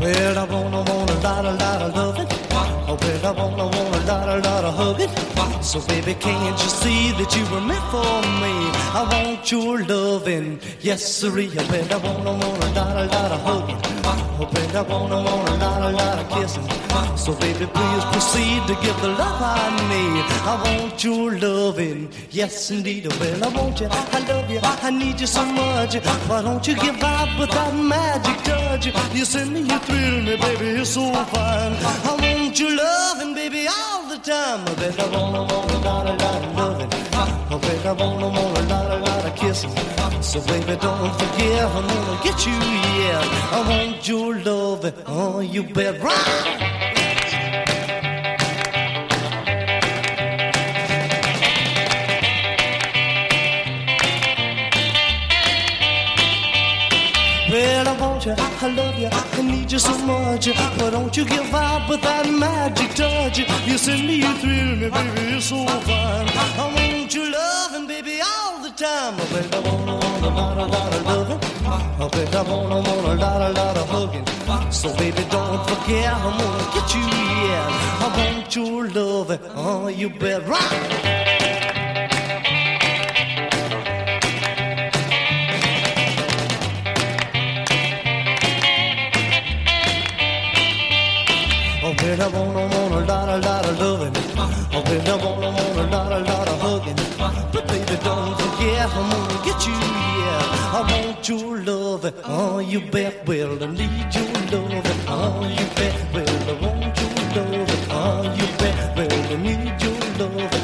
Well, I wanna lot of loving. Oh, well, I wanna lot of hugging. So baby, can't you see that you were meant for me? I want your loving, yes sirree. Well, I wanna lot of hugging. Oh, well, I wanna lot of kissing. So baby, please proceed to give the love I need. I want your loving, yes indeed. Well, I want you, I love you, I need you so much. Why don't you give out with that magic touch? You send me, you thrill me, baby, you're so fine. I want your loving, baby, all the time. I bet I wanna lot of loving. I bet I wanna lot of kissing. So baby, don't forget, I'm gonna get you, yeah. I want your loving, oh, you bet right. Well, I want you, I love you, I need you so much. Why don't you give out with that magic touch? You send me, you thrill me, baby, you're so fine. I want your loving, baby, all the time. I bet I wanna lot of loving. I bet I wanna lot of hugging. So baby, don't forget, I'm gonna get you, yeah. I want your loving, oh, you bet right. Oh, well, I wanna lot of loving. Oh, well, I wanna lot of hugging. But baby, don't forget, I'm gonna get you, yeah. I want your loving, oh, you bet. Well, I need your loving, oh, you bet. Well, I want your loving, oh, you bet. Well, I need your loving.